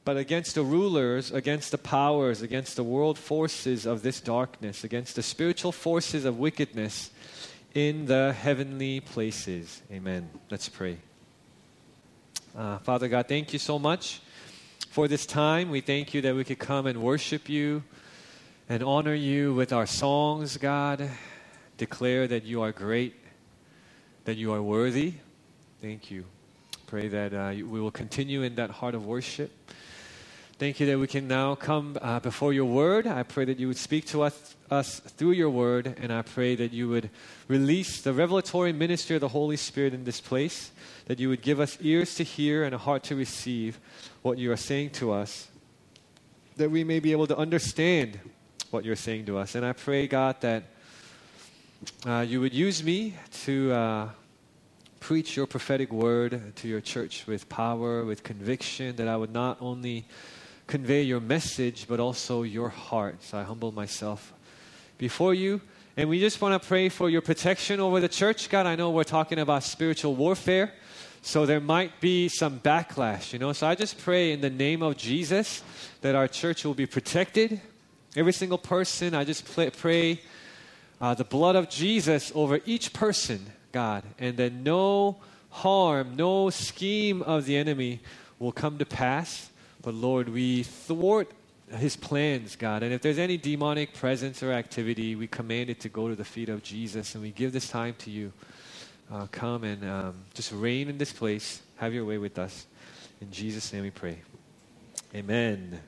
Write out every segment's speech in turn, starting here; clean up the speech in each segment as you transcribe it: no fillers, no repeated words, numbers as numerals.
but against the rulers, against the powers, against the world forces of this darkness, against the spiritual forces of wickedness in the heavenly places. Amen. Let's pray. Father God, thank you so much for this time. We thank you that we could come and worship you and honor you with our songs, God. Declare that you are great, that you are worthy. Thank you. Pray that we will continue in that heart of worship. Thank you that we can now come before your word. I pray that you would speak to us through your word, and I pray that you would release the revelatory ministry of the Holy Spirit in this place, that you would give us ears to hear and a heart to receive what you are saying to us, that we may be able to understand what you're saying to us. And I pray, God, that you would use me to preach your prophetic word to your church with power, with conviction, that I would not only convey your message, but also your heart. So I humble myself before you. And we just want to pray for your protection over the church. God, I know we're talking about spiritual warfare, so there might be some backlash, So I just pray in the name of Jesus that our church will be protected. Every single person, I just pray the blood of Jesus over each person, God, and that no harm, no scheme of the enemy will come to pass. But Lord, we thwart his plans, God. And if there's any demonic presence or activity, we command it to go to the feet of Jesus. And we give this time to you. Come and just reign in this place. Have your way with us. In Jesus' name we pray. Amen.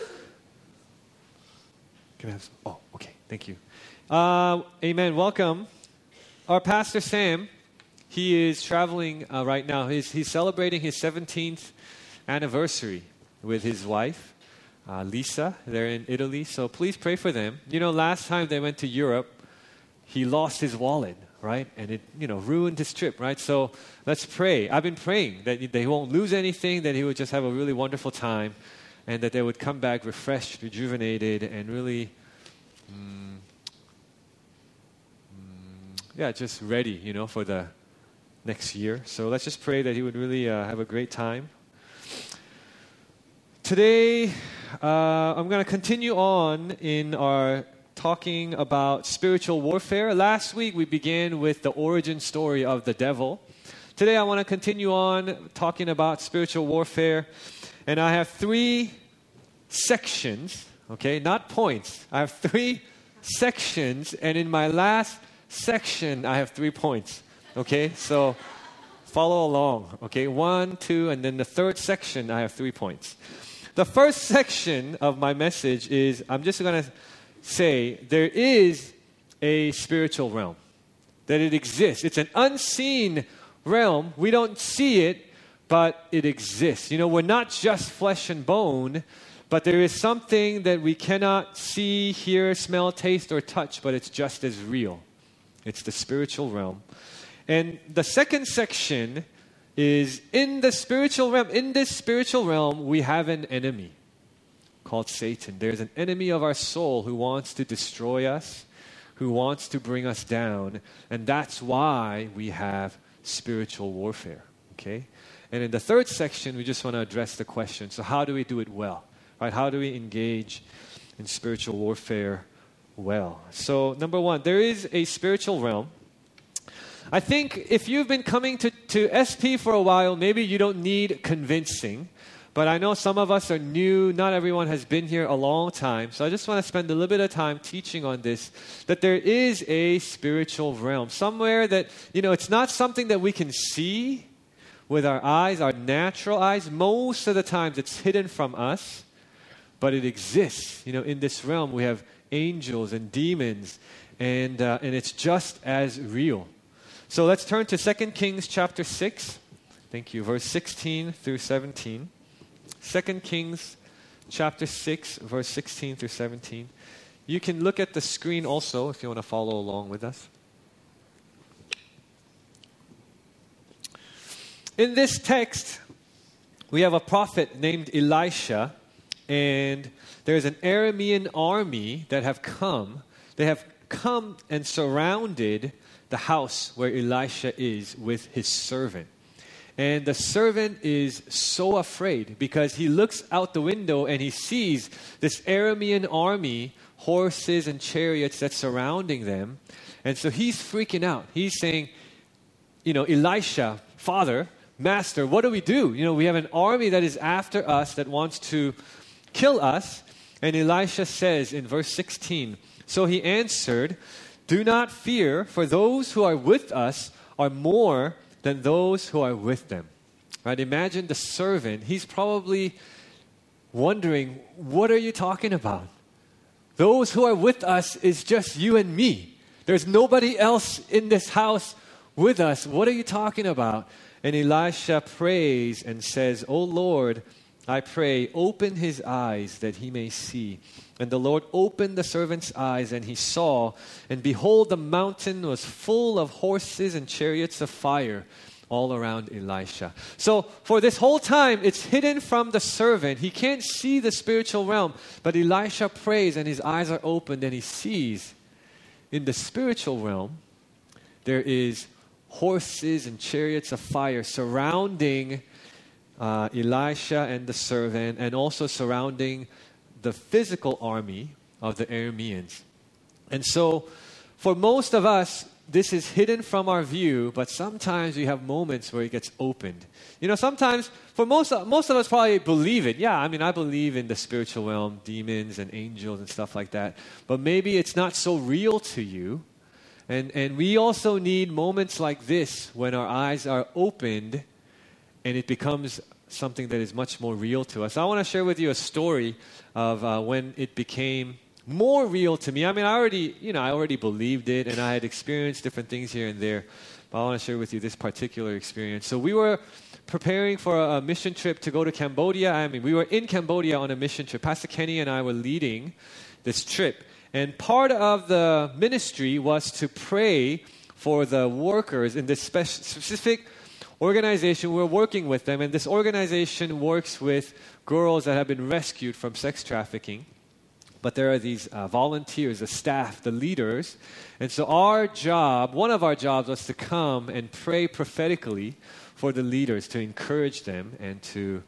Can I have some? Oh, okay. Thank you. Amen. Welcome. Our Pastor Sam, he is traveling right now. He's celebrating his 17th anniversary with his wife, Lisa. They're in Italy, so please pray for them. Last time they went to Europe, he lost his wallet, right? And it, ruined his trip, right? So let's pray. I've been praying that they won't lose anything, that he would just have a really wonderful time, and that they would come back refreshed, rejuvenated, and really, just ready, for the next year. So let's just pray that he would really have a great time. Today, I'm going to continue on in our talking about spiritual warfare. Last week, we began with the origin story of the devil. Today, I want to continue on talking about spiritual warfare. And I have 3 sections, okay, not points. I have 3 sections, and in my last section, I have 3 points, okay? So follow along, okay? 1, 2, and then the third section, I have 3 points. The first section of my message is, I'm just going to say, there is a spiritual realm, that it exists. It's an unseen realm. We don't see it, but it exists. We're not just flesh and bone, but there is something that we cannot see, hear, smell, taste, or touch, but it's just as real. It's the spiritual realm. And the second section is in the spiritual realm. In this spiritual realm, we have an enemy called Satan. There's an enemy of our soul who wants to destroy us, who wants to bring us down. And that's why we have spiritual warfare, okay? And in the third section, we just want to address the question, so how do we do it well? Right? How do we engage in spiritual warfare well? So, number 1, there is a spiritual realm. I think if you've been coming to SP for a while, maybe you don't need convincing. But I know some of us are new. Not everyone has been here a long time. So I just want to spend a little bit of time teaching on this, that there is a spiritual realm. Somewhere that, it's not something that we can see with our eyes, our natural eyes. Most of the times it's hidden from us. But it exists. In this realm we have angels and demons. And it's just as real. So let's turn to 2 Kings chapter 6. Thank you. Verse 16 through 17. 2 Kings chapter 6, verse 16 through 17. You can look at the screen also if you want to follow along with us. In this text, we have a prophet named Elisha, and there's an Aramean army that have come. They have come and surrounded the house where Elisha is with his servant. And the servant is so afraid because he looks out the window and he sees this Aramean army, horses and chariots that's surrounding them. And so he's freaking out. He's saying, Elisha, Father, Master, what do we do? We have an army that is after us that wants to kill us. And Elisha says in verse 16, so he answered, do not fear, for those who are with us are more than those who are with them. Right? Imagine the servant. He's probably wondering, what are you talking about? Those who are with us is just you and me. There's nobody else in this house with us. What are you talking about? And Elisha prays and says, O Lord, I pray, open his eyes that he may see. And the Lord opened the servant's eyes, and he saw, and behold, the mountain was full of horses and chariots of fire all around Elisha. So for this whole time, it's hidden from the servant. He can't see the spiritual realm, but Elisha prays, and his eyes are opened, and he sees in the spiritual realm, there is horses and chariots of fire surrounding Elisha and the servant, and also surrounding the physical army of the Arameans. And so, for most of us, this is hidden from our view, but sometimes we have moments where it gets opened. Sometimes, for most of us probably believe it. Yeah, I believe in the spiritual realm, demons and angels and stuff like that. But maybe it's not so real to you. And we also need moments like this when our eyes are opened and it becomes something that is much more real to us. I want to share with you a story of when it became more real to me. I already believed it, and I had experienced different things here and there. But I want to share with you this particular experience. So we were preparing for a mission trip to go to Cambodia. We were in Cambodia on a mission trip. Pastor Kenny and I were leading this trip. And part of the ministry was to pray for the workers in this specific organization. We're working with them, and this organization works with girls that have been rescued from sex trafficking. But there are these volunteers, the staff, the leaders. And so one of our jobs was to come and pray prophetically for the leaders, to encourage them and to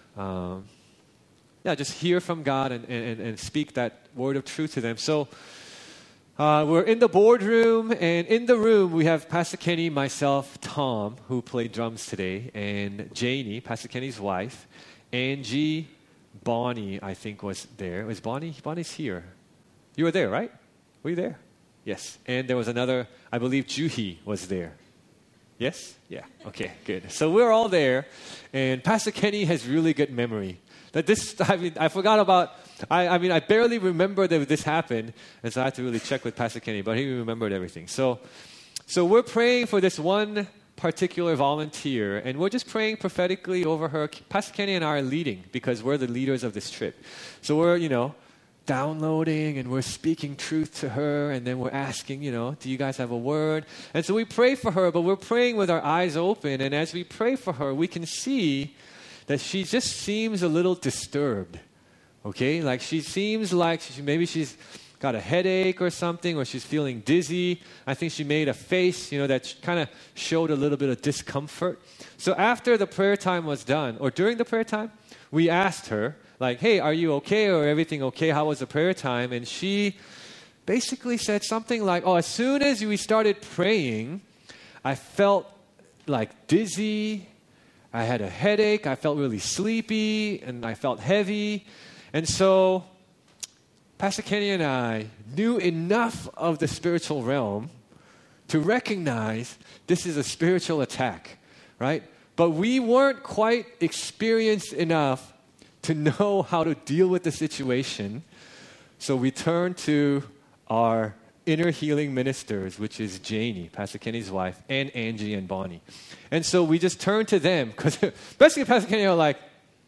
just hear from God and speak that word of truth to them. So we're in the boardroom, and in the room we have Pastor Kenny, myself, Tom, who played drums today, and Janie, Pastor Kenny's wife, Angie, Bonnie, I think, was there. Was Bonnie? Bonnie's here. You were there, right? Were you there? Yes. And there was another, I believe Juhi was there. Yes? Yeah. Okay, good. So we're all there, and Pastor Kenny has really good memory. I forgot about, I barely remember that this happened, and so I had to really check with Pastor Kenny, but he remembered everything. So we're praying for this one particular volunteer, and we're just praying prophetically over her. Pastor Kenny and I are leading because we're the leaders of this trip. So we're, downloading, and we're speaking truth to her, and then we're asking, do you guys have a word? And so we pray for her, but we're praying with our eyes open, and as we pray for her, we can see that she just seems a little disturbed, okay? Like she seems like maybe she's got a headache or something, or she's feeling dizzy. I think she made a face, that kind of showed a little bit of discomfort. So after the prayer time was done, or during the prayer time, we asked her, like, hey, are you okay, or everything okay? How was the prayer time? And she basically said something like, as soon as we started praying, I felt like dizzy, I had a headache, I felt really sleepy, and I felt heavy. And so Pastor Kenny and I knew enough of the spiritual realm to recognize this is a spiritual attack, right? But we weren't quite experienced enough to know how to deal with the situation. So we turned to our inner healing ministers, which is Janie, Pastor Kenny's wife, and Angie and Bonnie. And so we just turned to them, because basically Pastor Kenny are like,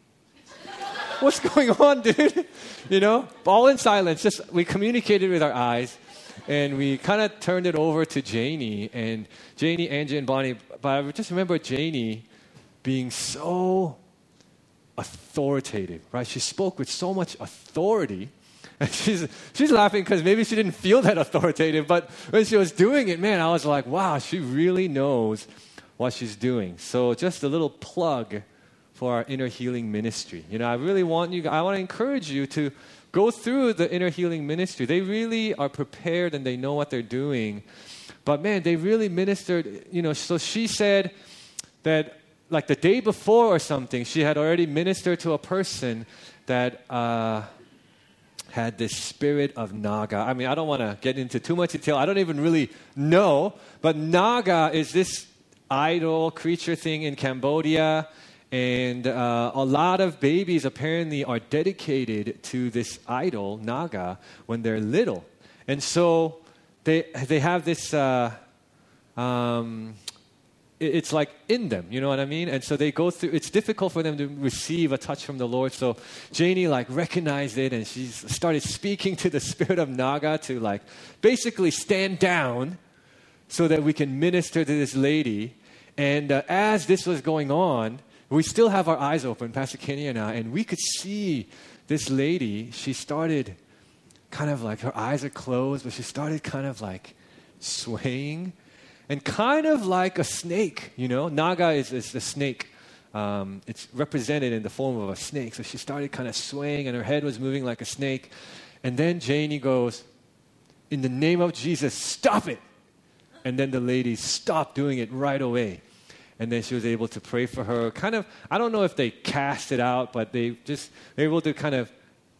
what's going on, dude? All in silence. Just we communicated with our eyes, and we kind of turned it over to Janie, Angie, and Bonnie. But I just remember Janie being so authoritative, right? She spoke with so much authority. And she's laughing because maybe she didn't feel that authoritative, but when she was doing it, man, I was like, wow, she really knows what she's doing. So just a little plug for our Inner Healing Ministry. I want to encourage you to go through the Inner Healing Ministry. They really are prepared and they know what they're doing. But man, they really ministered, so she said that like the day before or something, she had already ministered to a person that had this spirit of Naga. I mean, I don't want to get into too much detail. I don't even really know. But Naga is this idol creature thing in Cambodia. And a lot of babies apparently are dedicated to this idol, Naga, when they're little. And so they have this, it's like in them, you know what I mean? And so they go through, it's difficult for them to receive a touch from the Lord. So Janie recognized it and she started speaking to the spirit of Naga to basically stand down so that we can minister to this lady. And as this was going on, we still have our eyes open, Pastor Kenny and I, and we could see this lady. She started kind of her eyes are closed, but she started kind of swaying and kind of like a snake, Naga is a snake. It's represented in the form of a snake. So she started kind of swaying and her head was moving like a snake. And then Janie goes, "In the name of Jesus, stop it." And then the lady stopped doing it right away. And then she was able to pray for her. Kind of, I don't know if they cast it out, but they were able to kind of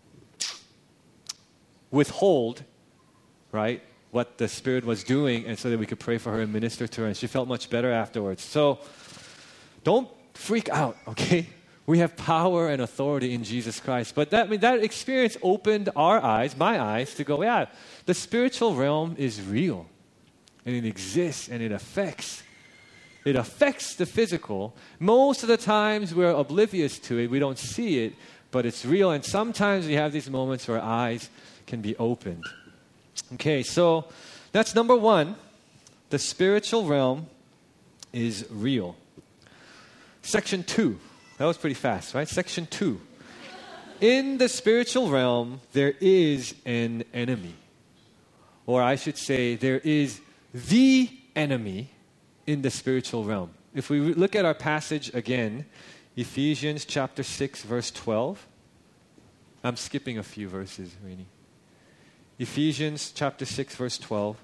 withhold, right, what the Spirit was doing, and so that we could pray for her and minister to her. And she felt much better afterwards. So don't freak out, okay? We have power and authority in Jesus Christ. But that experience opened our eyes, my eyes, to go, yeah, the spiritual realm is real. And it exists and it affects the physical. Most of the times we're oblivious to it. We don't see it, but it's real. And sometimes we have these moments where eyes can be opened. Okay, so that's number one. The spiritual realm is real. Section 2. That was pretty fast, right? Section 2. In the spiritual realm, there is an enemy. Or I should say, there is the enemy in the spiritual realm. If we look at our passage again, Ephesians chapter 6, verse 12. I'm skipping a few verses, Rainey. Ephesians chapter 6, verse 12.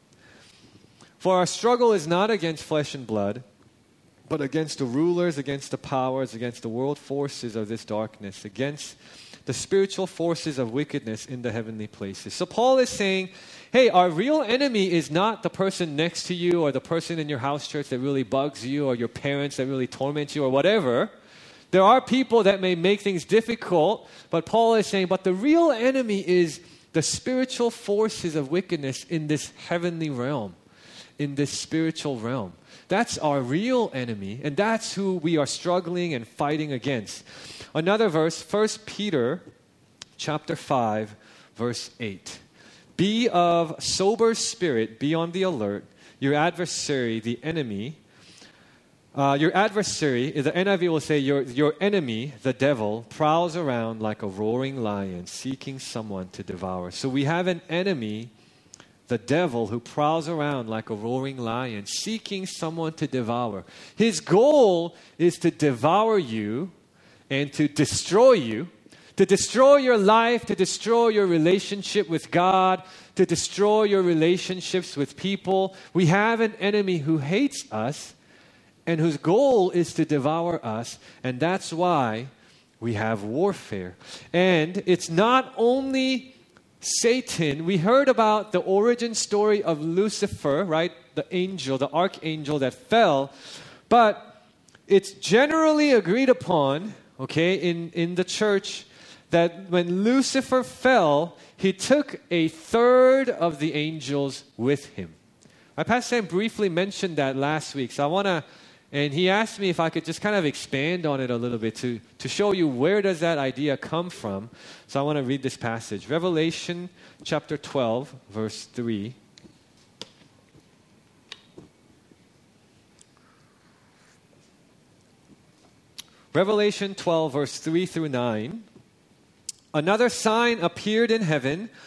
For our struggle is not against flesh and blood, but against the rulers, against the powers, against the world forces of this darkness, against the spiritual forces of wickedness in the heavenly places. So Paul is saying, hey, our real enemy is not the person next to you or the person in your house church that really bugs you or your parents that really torment you or whatever. There are people that may make things difficult, but Paul is saying, but the real enemy is the spiritual forces of wickedness in this heavenly realm, in this spiritual realm. That's our real enemy, and that's who we are struggling and fighting against. Another verse, 1 Peter chapter 5, verse 8. Be of sober spirit, be on the alert. Your adversary, the enemy, the NIV will say, your enemy, the devil, prowls around like a roaring lion, seeking someone to devour. So we have an enemy, the devil, who prowls around like a roaring lion, seeking someone to devour. His goal is to devour you and to destroy you, to destroy your life, to destroy your relationship with God, to destroy your relationships with people. We have an enemy who hates us and whose goal is to devour us, and that's why we have warfare. And it's not only Satan. We heard about the origin story of Lucifer, right? The angel, the archangel that fell. But it's generally agreed upon, okay, in the church, that when Lucifer fell, he took a third of the angels with him. My pastor Sam briefly mentioned that last week, so I want to, and he asked me if I could just kind of expand on it a little bit to show you where does that idea come from. So I want to read this passage. Revelation chapter 12, verse 3. Revelation 12, verse 3 through 9. Another sign appeared in heaven,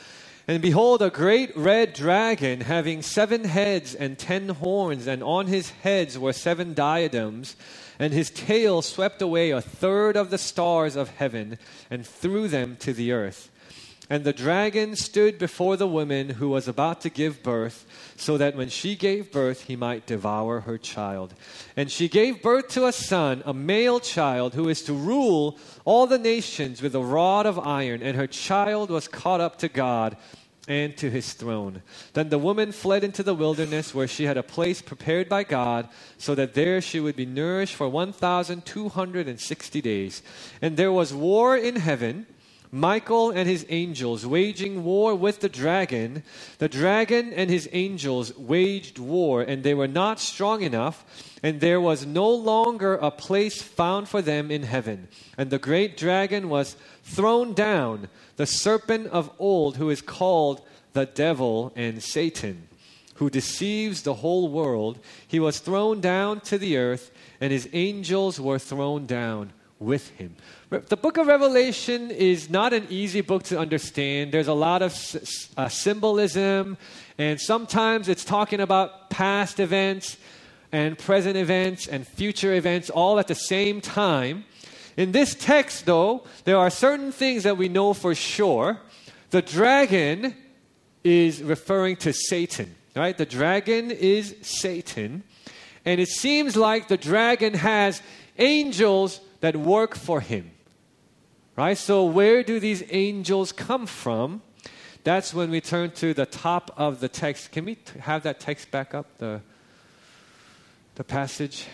And behold, a great red dragon, having 7 heads and 10 horns, and on his heads were 7 diadems, and his tail swept away 1/3 of the stars of heaven, and threw them to the earth. And the dragon stood before the woman who was about to give birth, so that when she gave birth, he might devour her child. And she gave birth to a son, a male child, who is to rule all the nations with a rod of iron. And her child was caught up to God and to his throne. Then the woman fled into the wilderness, where she had a place prepared by God, so that there she would be nourished for 1,260 days. And there was war in heaven, Michael and his angels waging war with the dragon. The dragon and his angels waged war, and they were not strong enough, and there was no longer a place found for them in heaven. And the great dragon was thrown down, the serpent of old, who is called the devil and Satan, who deceives the whole world. He was thrown down to the earth, and his angels were thrown down with him. The book of Revelation is not an easy book to understand. There's a lot of symbolism, and sometimes it's talking about past events and present events and future events all at the same time. In this text, though, there are certain things that we know for sure. The dragon is referring to Satan, right? The dragon is Satan, and it seems like the dragon has angels that work for him. Right? So where do these angels come from? That's when we turn to the top of the text. Can we have that text back up, the passage?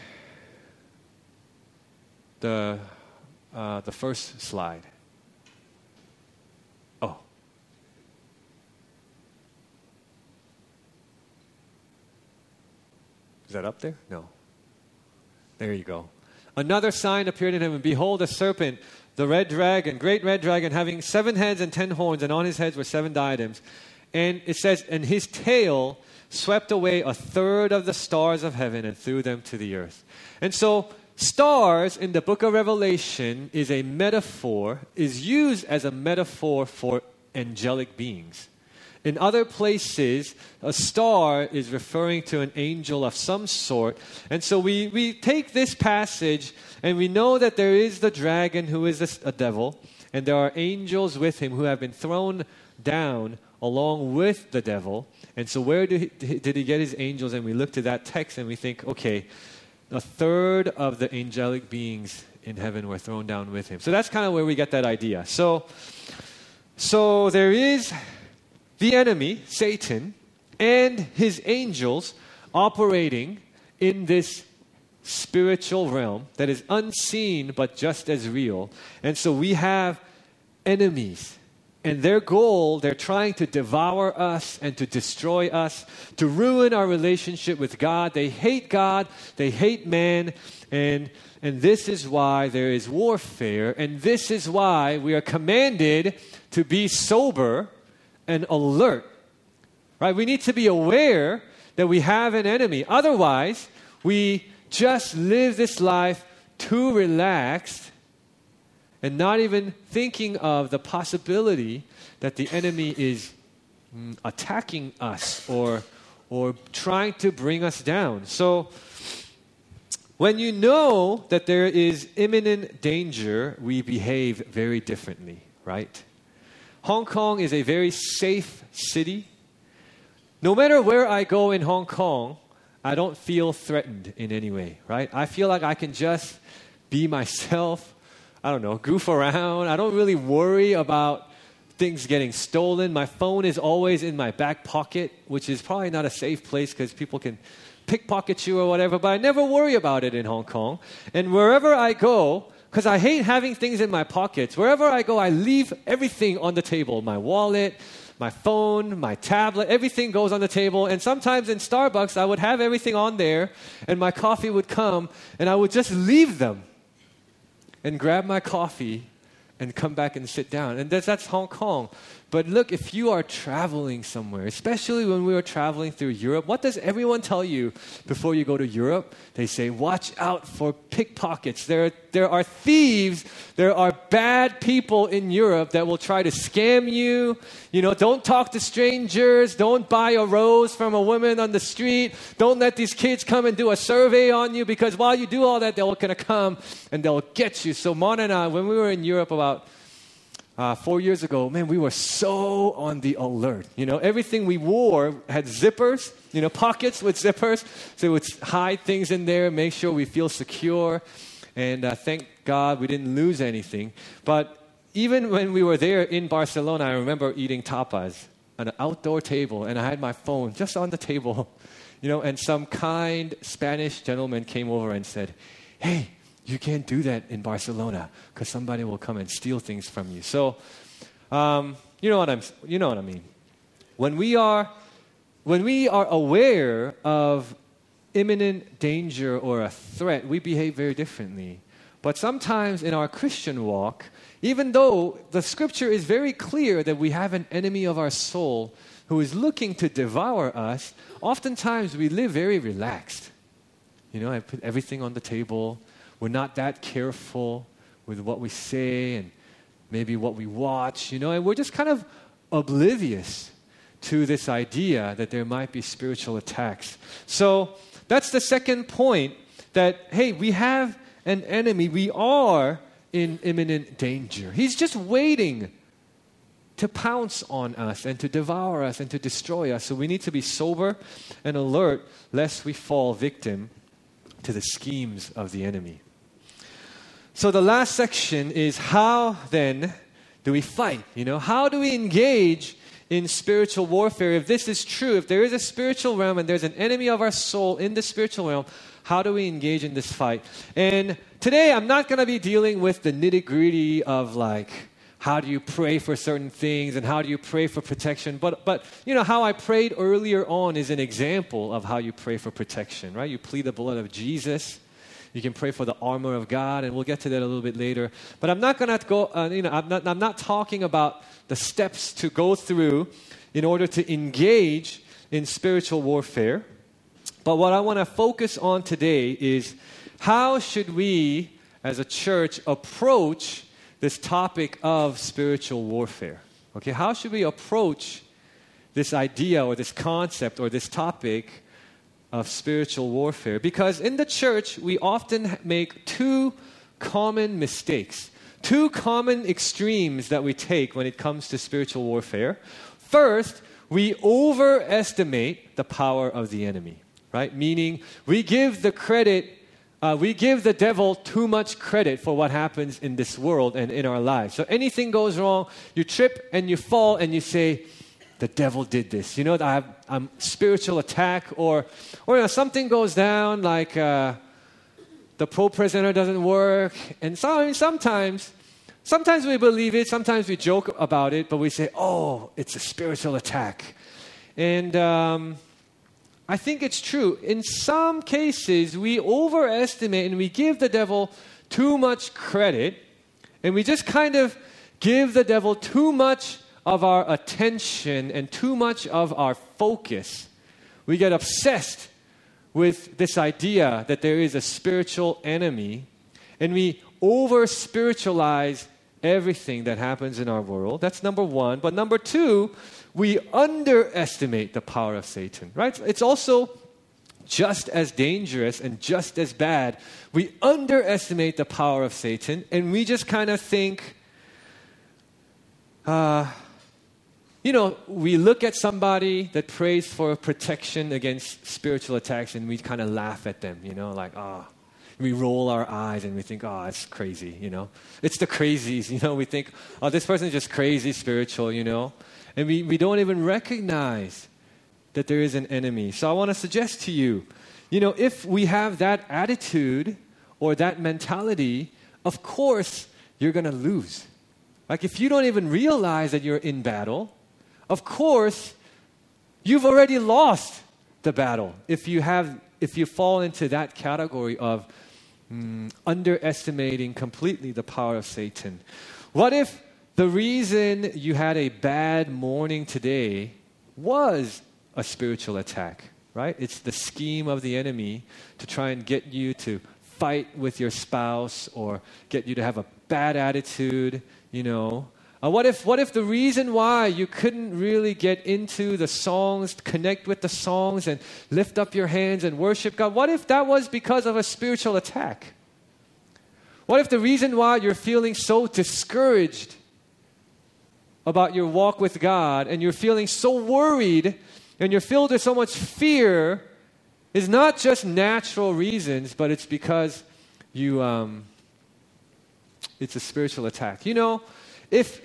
The first slide. Oh. Is that up there? No. There you go. Another sign appeared in heaven. Behold, a serpent, the red dragon, great red dragon, having 7 heads and 10 horns, and on his heads were 7 diadems. And it says, and his tail swept away 1/3 of the stars of heaven and threw them to the earth. And so, stars in the book of Revelation is used as a metaphor for angelic beings. In other places, a star is referring to an angel of some sort. And so we take this passage and we know that there is the dragon who is a devil, and there are angels with him who have been thrown down along with the devil. And so where did he get his angels? And we look to that text and we think, okay, 1/3 of the angelic beings in heaven were thrown down with him. So that's kind of where we get that idea. So there is the enemy, Satan, and his angels operating in this spiritual realm that is unseen but just as real. And so we have enemies. And their goal, they're trying to devour us and to destroy us, to ruin our relationship with God. They hate God, they hate man, and this is why there is warfare, and this is why we are commanded to be sober and alert. Right? We need to be aware that we have an enemy. Otherwise, we just live this life too relaxed and not even thinking of the possibility that the enemy is attacking us or trying to bring us down. So when you know that there is imminent danger, we behave very differently, right? Hong Kong is a very safe city. No matter where I go in Hong Kong, I don't feel threatened in any way, right? I feel like I can just be myself. I don't know, goof around. I don't really worry about things getting stolen. My phone is always in my back pocket, which is probably not a safe place because people can pickpocket you or whatever, but I never worry about it in Hong Kong. And wherever I go, because I hate having things in my pockets, wherever I go, I leave everything on the table. My wallet, my phone, my tablet, everything goes on the table. And sometimes in Starbucks, I would have everything on there, and my coffee would come, and I would just leave them and grab my coffee and come back and sit down. And that's Hong Kong. But look, if you are traveling somewhere, especially when we were traveling through Europe, what does everyone tell you before you go to Europe? They say, watch out for pickpockets. There are thieves. There are bad people in Europe that will try to scam you. You know, don't talk to strangers. Don't buy a rose from a woman on the street. Don't let these kids come and do a survey on you, because while you do all that, they're going to come and they'll get you. So Mon and I, when we were in Europe about 4 years ago, man, we were so on the alert. You know, everything we wore had zippers, you know, pockets with zippers. So it would hide things in there, make sure we feel secure. And thank God we didn't lose anything. But even when we were there in Barcelona, I remember eating tapas on an outdoor table. And I had my phone just on the table, you know, and some kind Spanish gentleman came over and said, hey, you can't do that in Barcelona because somebody will come and steal things from you. So, you know what I mean. When we are aware of imminent danger or a threat, we behave very differently. But sometimes in our Christian walk, even though the Scripture is very clear that we have an enemy of our soul who is looking to devour us, oftentimes we live very relaxed. You know, I put everything on the table. We're not that careful with what we say and maybe what we watch, you know, and we're just kind of oblivious to this idea that there might be spiritual attacks. So that's the second point, that, hey, we have an enemy. We are in imminent danger. He's just waiting to pounce on us and to devour us and to destroy us. So we need to be sober and alert lest we fall victim to the schemes of the enemy. So the last section is, how then do we fight? You know, how do we engage in spiritual warfare? If this is true, if there is a spiritual realm and there's an enemy of our soul in the spiritual realm, how do we engage in this fight? And today I'm not going to be dealing with the nitty-gritty of like, how do you pray for certain things and how do you pray for protection? But you know, how I prayed earlier on is an example of how you pray for protection, right? You plead the blood of Jesus. You can pray for the armor of God, and we'll get to that a little bit later. But I'm not going to go, I'm not talking about the steps to go through in order to engage in spiritual warfare. But what I want to focus on today is, how should we as a church approach this topic of spiritual warfare? Okay, how should we approach this idea or this concept or this topic of spiritual warfare? Because in the church, we often make two common mistakes, two common extremes that we take when it comes to spiritual warfare. First, we overestimate the power of the enemy, right? Meaning, we give the devil too much credit for what happens in this world and in our lives. So anything goes wrong, you trip and you fall and you say, the devil did this. You know, I'm spiritual attack, or you know, something goes down, like the Pro Presenter doesn't work. And sometimes we believe it, sometimes we joke about it, but we say, oh, it's a spiritual attack. And I think it's true. In some cases, we overestimate and we give the devil too much credit, and we just kind of give the devil too much of our attention and too much of our focus. We get obsessed with this idea that there is a spiritual enemy, and we over-spiritualize everything that happens in our world. That's number one. But number two, we underestimate the power of Satan, right? It's also just as dangerous and just as bad. We underestimate the power of Satan, and we just kind of think, you know, we look at somebody that prays for protection against spiritual attacks, and we kind of laugh at them, you know, like, we roll our eyes and we think, it's crazy, you know. It's the crazies, you know. We think, this person is just crazy spiritual, you know. And we don't even recognize that there is an enemy. So I want to suggest to you, you know, if we have that attitude or that mentality, of course, you're going to lose. Like, if you don't even realize that you're in battle, of course, you've already lost the battle. If you fall into that category of underestimating completely the power of Satan. What if the reason you had a bad morning today was a spiritual attack, right? It's the scheme of the enemy to try and get you to fight with your spouse or get you to have a bad attitude, you know. What if the reason why you couldn't really get into the songs, connect with the songs and lift up your hands and worship God, what if that was because of a spiritual attack? What if the reason why you're feeling so discouraged about your walk with God and you're feeling so worried and you're filled with so much fear is not just natural reasons, but it's because it's a spiritual attack. You know, if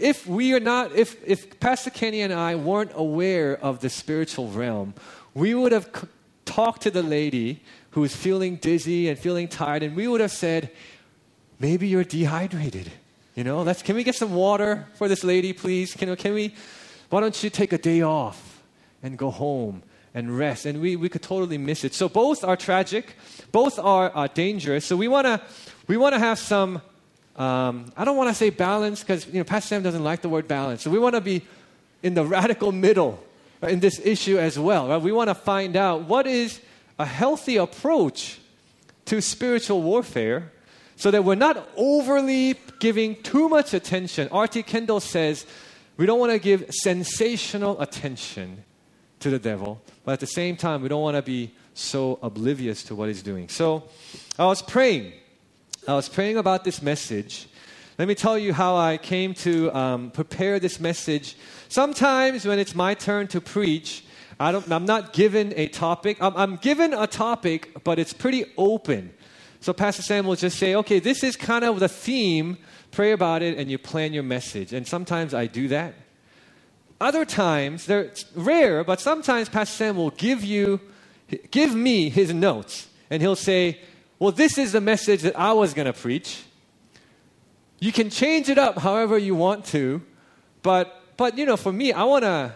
Pastor Kenny and I weren't aware of the spiritual realm, we would have talked to the lady who was feeling dizzy and feeling tired, and we would have said, maybe you're dehydrated. You know, can we get some water for this lady, please? Why don't you take a day off and go home and rest? And we could totally miss it. So both are tragic, both are dangerous. So we want to have some. I don't want to say balance because Pastor Sam doesn't like the word balance. So we want to be in the radical middle, right, in this issue as well. Right? We want to find out what is a healthy approach to spiritual warfare, so that we're not overly giving too much attention. R.T. Kendall says we don't want to give sensational attention to the devil, but at the same time, we don't want to be so oblivious to what he's doing. So I was praying about this message. Let me tell you how I came to prepare this message. Sometimes when it's my turn to preach, I'm not given a topic. I'm given a topic, but it's pretty open. So Pastor Sam will just say, okay, this is kind of the theme, pray about it, and you plan your message. And sometimes I do that. Other times, they're rare, but sometimes Pastor Sam will give me his notes. And he'll say, well, this is the message that I was going to preach. You can change it up however you want to. But for me, I want to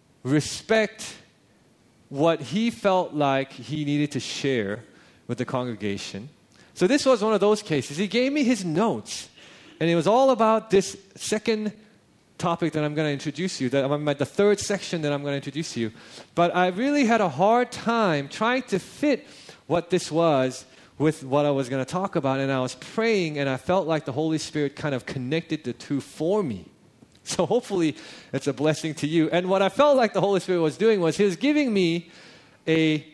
respect what he felt like he needed to share with the congregation. So this was one of those cases. He gave me his notes, and it was all about this second topic that I'm going to introduce you, the third section that I'm going to introduce you. But I really had a hard time trying to fit what this was with what I was going to talk about, and I was praying, and I felt like the Holy Spirit kind of connected the two for me. So hopefully it's a blessing to you. And what I felt like the Holy Spirit was doing was He was giving me a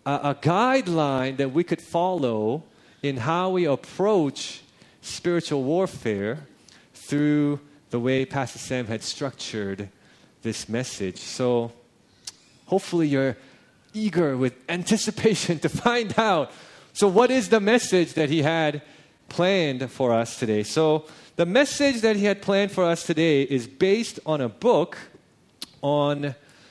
guideline that we could follow in how we approach spiritual warfare through the way Pastor Sam had structured this message. So hopefully you're eager with anticipation to find out. So what is the message that he had planned for us today? So the message that he had planned for us today is based on a book on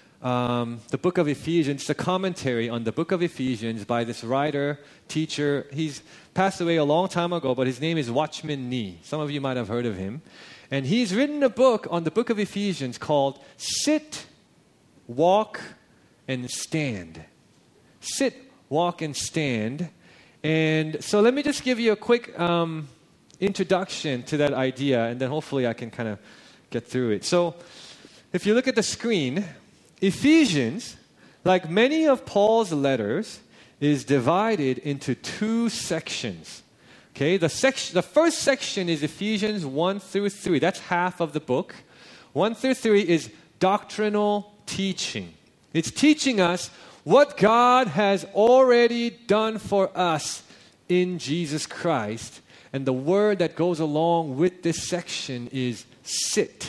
the book of Ephesians. It's a commentary on the book of Ephesians by this writer, teacher. He's passed away a long time ago, but his name is Watchman Nee. Some of you might have heard of him. And he's written a book on the book of Ephesians called Sit, Walk, and Stand. Sit, Walk, and Stand. And so let me just give you a quick introduction to that idea, and then hopefully I can kind of get through it. So if you look at the screen, Ephesians, like many of Paul's letters, is divided into two sections. Okay, the first section is Ephesians 1 through 3. That's half of the book. 1 through 3 is doctrinal teaching. It's teaching us what God has already done for us in Jesus Christ. And the word that goes along with this section is sit.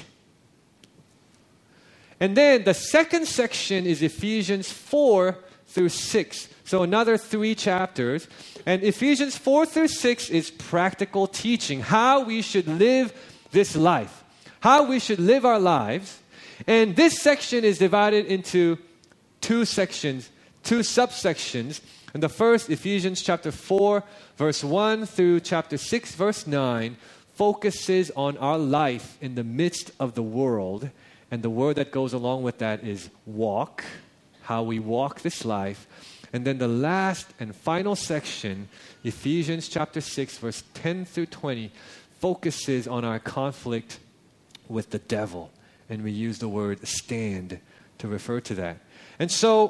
And then the second section is Ephesians 4 through 6. So another 3 chapters. And Ephesians 4 through 6 is practical teaching, how we should live this life, how we should live our lives. And this section is divided into two sections, two subsections. And the first, Ephesians chapter 4, verse 1 through chapter 6, verse 9, focuses on our life in the midst of the world. And the word that goes along with that is walk, how we walk this life. And then the last and final section, Ephesians chapter 6, verse 10 through 20, focuses on our conflict with the devil. And we use the word stand to refer to that. And so,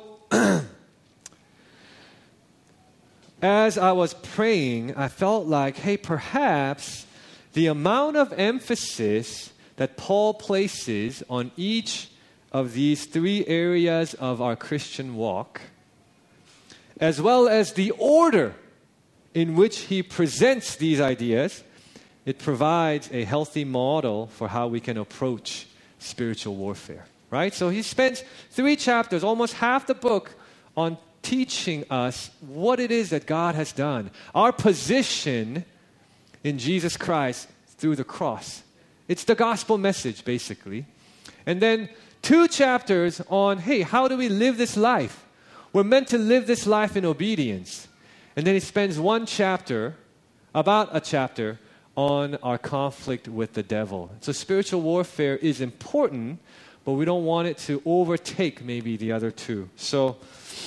as I was praying, I felt like, hey, perhaps the amount of emphasis that Paul places on each of these three areas of our Christian walk, as well as the order in which he presents these ideas, it provides a healthy model for how we can approach spiritual warfare, right? So he spends 3 chapters, almost half the book, on teaching us what it is that God has done, our position in Jesus Christ through the cross. It's the gospel message, basically. And then 2 chapters on, hey, how do we live this life? We're meant to live this life in obedience. And then he spends 1 chapter, about a chapter, on our conflict with the devil. So spiritual warfare is important, but we don't want it to overtake maybe the other 2. So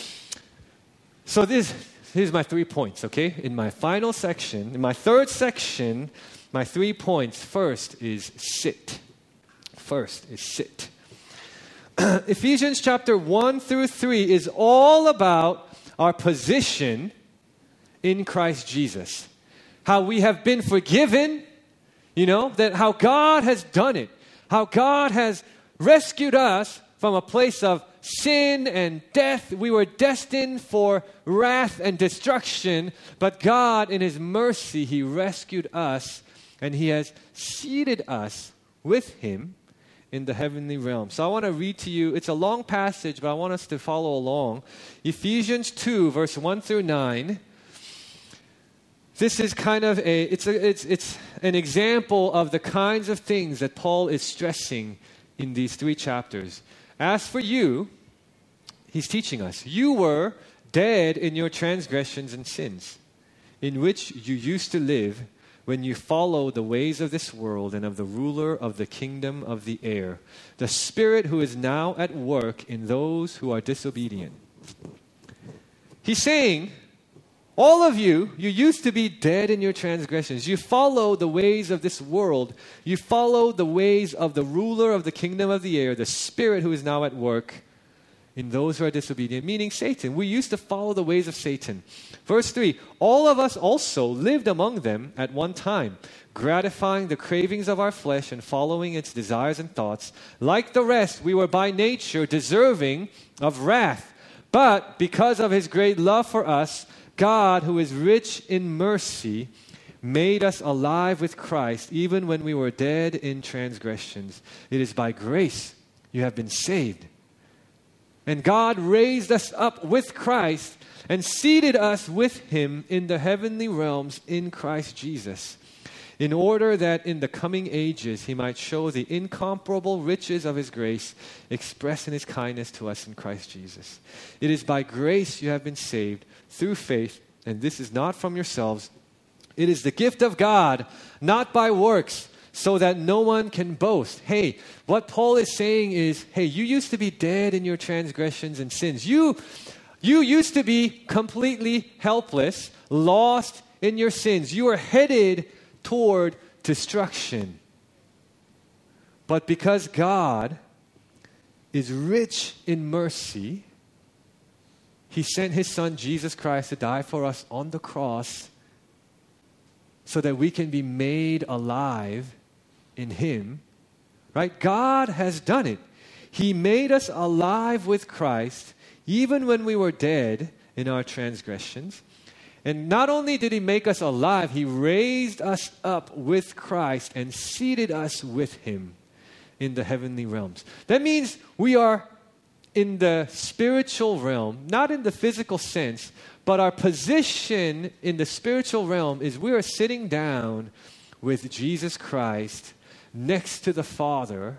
here's my 3 points, okay? In my final section, in my third section, my 3 points. First is sit. Ephesians chapter 1 through 3 is all about our position in Christ Jesus. How we have been forgiven, that how God has done it. How God has rescued us from a place of sin and death. We were destined for wrath and destruction, but God, in His mercy, He rescued us, and He has seated us with Him in the heavenly realm. So I want to read to you, it's a long passage, but I want us to follow along. Ephesians 2, verse 1 through 9. This is kind of it's an example of the kinds of things that Paul is stressing in these 3 chapters. As for you, he's teaching us, you were dead in your transgressions and sins, in which you used to live when you followed the ways of this world and of the ruler of the kingdom of the air, the spirit who is now at work in those who are disobedient. He's saying, all of you used to be dead in your transgressions. You followed the ways of this world. You followed the ways of the ruler of the kingdom of the air, the spirit who is now at work in those who are disobedient, meaning Satan. We used to follow the ways of Satan. Verse 3, all of us also lived among them at one time, gratifying the cravings of our flesh and following its desires and thoughts. Like the rest, we were by nature deserving of wrath. But because of His great love for us, God, who is rich in mercy, made us alive with Christ even when we were dead in transgressions. It is by grace you have been saved. And God raised us up with Christ and seated us with Him in the heavenly realms in Christ Jesus, in order that in the coming ages He might show the incomparable riches of His grace expressed in His kindness to us in Christ Jesus. It is by grace you have been saved through faith, and this is not from yourselves. It is the gift of God, not by works, so that no one can boast. Hey, what Paul is saying is, hey, you used to be dead in your transgressions and sins. You used to be completely helpless, lost in your sins. You were headed toward destruction. But because God is rich in mercy, He sent His Son, Jesus Christ, to die for us on the cross so that we can be made alive in Him, right? God has done it. He made us alive with Christ even when we were dead in our transgressions. And not only did He make us alive, He raised us up with Christ and seated us with Him in the heavenly realms. That means we are in the spiritual realm, not in the physical sense, but our position in the spiritual realm is we are sitting down with Jesus Christ next to the Father.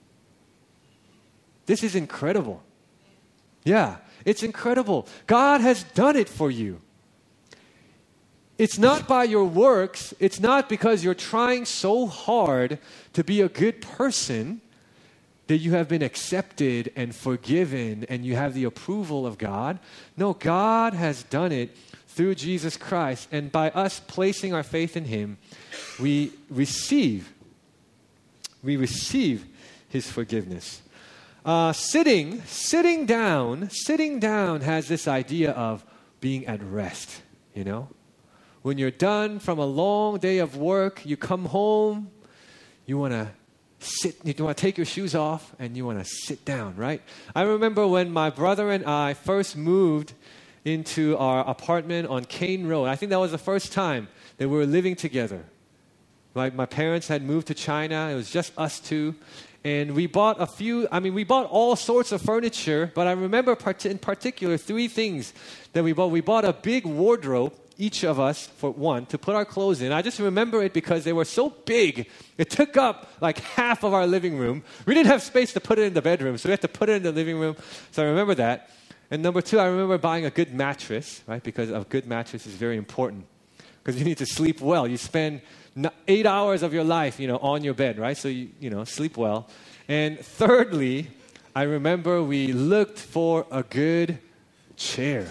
This is incredible. Yeah, it's incredible. God has done it for you. It's not by your works. It's not because you're trying so hard to be a good person that you have been accepted and forgiven and you have the approval of God. No, God has done it through Jesus Christ. And by us placing our faith in Him, we receive We receive His forgiveness. Sitting down has this idea of being at rest, you know? When you're done from a long day of work, you come home, you want to sit, you want to take your shoes off, and you want to sit down, right? I remember when my brother and I first moved into our apartment on Kane Road. I think that was the first time that we were living together. Like my parents had moved to China. It was just us two. And we bought we bought all sorts of furniture, but I remember in particular 3 things that we bought. We bought a big wardrobe, each of us, for one, to put our clothes in. I just remember it because they were so big. It took up like half of our living room. We didn't have space to put it in the bedroom, so we had to put it in the living room. So I remember that. And number 2, I remember buying a good mattress, right? Because a good mattress is very important. Because you need to sleep well. You spend 8 hours of your life, on your bed, right? So you sleep well. And thirdly, I remember we looked for a good chair,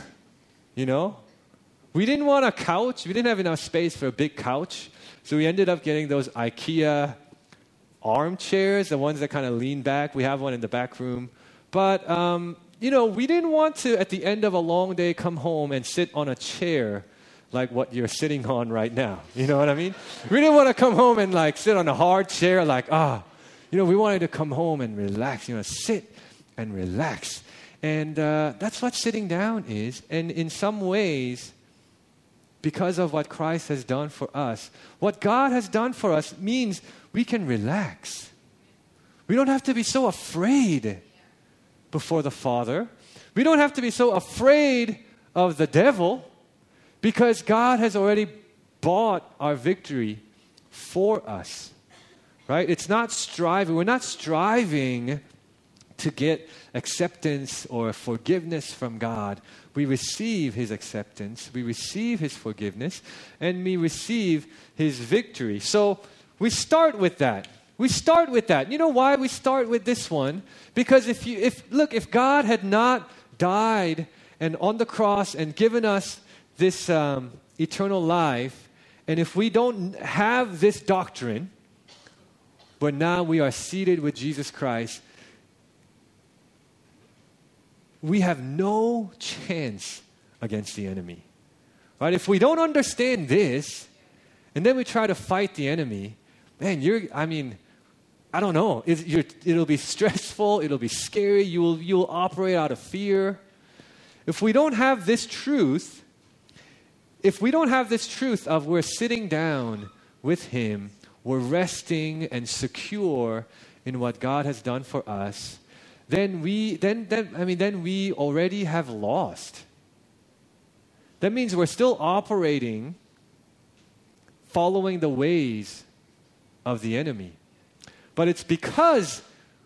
We didn't want a couch. We didn't have enough space for a big couch. So we ended up getting those IKEA armchairs, the ones that kind of lean back. We have one in the back room. But, we didn't want to, at the end of a long day, come home and sit on a chair like what you're sitting on right now. You know what I mean? We didn't want to come home and sit on a hard chair we wanted to come home and relax, sit and relax. And that's what sitting down is. And in some ways, because of what Christ has done for us, what God has done for us means we can relax. We don't have to be so afraid before the Father. We don't have to be so afraid of the devil because God has already bought our victory for us. Right? It's not striving. We're not striving to get acceptance or forgiveness from God. We receive His acceptance, we receive His forgiveness, and we receive His victory. So we start with that. You know why we start with this one? Because if God had not died and on the cross and given us this eternal life, and if we don't have this doctrine, but now we are seated with Jesus Christ, we have no chance against the enemy. Right? If we don't understand this, and then we try to fight the enemy, man, I don't know. It'll be stressful. It'll be scary. You'll operate out of fear. If we don't have this truth of we're sitting down with Him, we're resting and secure in what God has done for us, then we already have lost. That means we're still operating, following the ways of the enemy. But it's because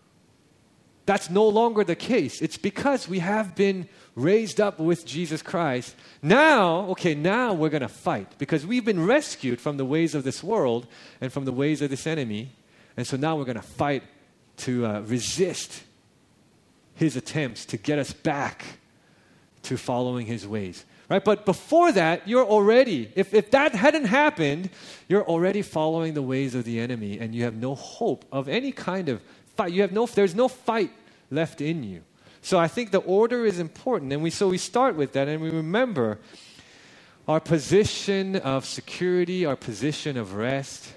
that's no longer the case. It's because we have been raised up with Jesus Christ. Now we're going to fight because we've been rescued from the ways of this world and from the ways of this enemy. And so now we're going to fight to resist his attempts to get us back to following his ways. Right? But before that, you're already, if that hadn't happened, you're already following the ways of the enemy and you have no hope of any kind of fight. There's no fight left in you. So I think the order is important, and we start with that, and we remember our position of security, our position of rest,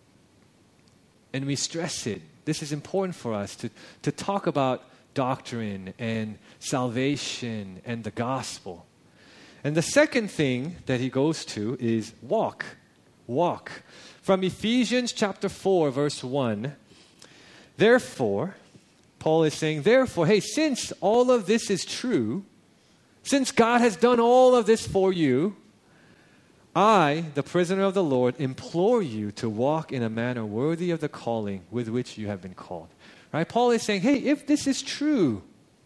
and we stress it. This is important for us to talk about doctrine and salvation and the gospel. And the second thing that he goes to is walk. Walk. From Ephesians chapter 4, verse 1, therefore, Paul is saying, hey, since all of this is true, since God has done all of this for you, I, the prisoner of the Lord, implore you to walk in a manner worthy of the calling with which you have been called. Right? Paul is saying, hey, if this is true,